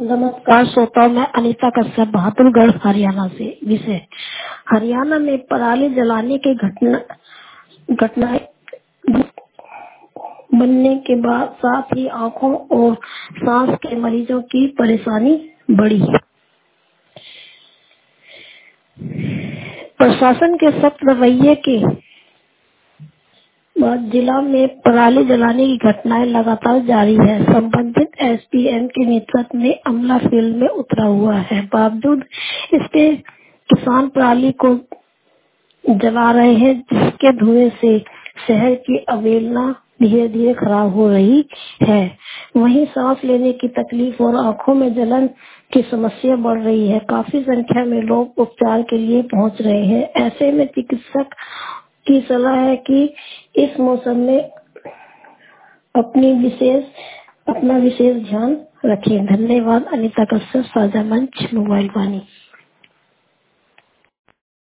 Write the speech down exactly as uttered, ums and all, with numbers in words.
नमस्कार श्रोताओं, मैं अनीता कश्यप बहादुरगढ़ हरियाणा से। विषय हरियाणा में पराली जलाने की घटना घटनाएं बनने के बाद साथ ही आंखों और सांस के मरीजों की परेशानी बढ़ी। प्रशासन के सख्त रवैये के बाद जिला में पराली जलाने की घटनाएं लगातार जारी है। संबंधित एसडीएम के नेतृत्व में अमला फील्ड में उतरा हुआ है। बावजूद इसके किसान पराली को जला रहे हैं, जिसके धुएं से शहर की अवेलना धीरे धीरे खराब हो रही है। वहीं सांस लेने की तकलीफ और आंखों में जलन की समस्या बढ़ रही है। काफी संख्या में लोग उपचार के लिए पहुंच रहे हैं। ऐसे में चिकित्सक की सलाह है कि इस मौसम में अपनी विशेष अपना विशेष ध्यान रखें। धन्यवाद। अनीता कश्यप, साझा मंच, मोबाइल वाणी।